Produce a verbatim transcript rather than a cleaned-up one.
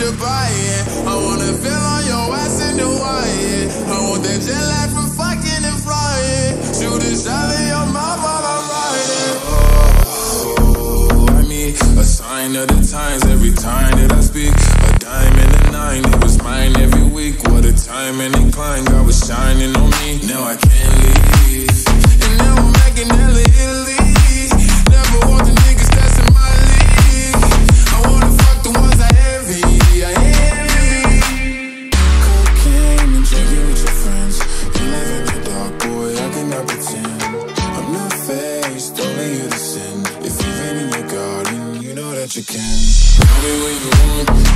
you buying. I wanna feel on your ass in the wire. I want that jet lag from fucking and flying. Shoot a shot in your mouth while I'm riding. Oh, I mean, a sign of the times every time that I speak. A dime and a nine, it was mine every week. What a time and incline, God was shining on me. Now I can't leave. And now I'm making hella Italy. Never want the niggas that's in my league. I wanna fuck the ones I envy, I envy. Cocaine and drinking with your friends. You live in the dark, boy, I cannot pretend. I'm not faced, only you to sin. If you've been in your garden, you know that you can. Tell me when you want.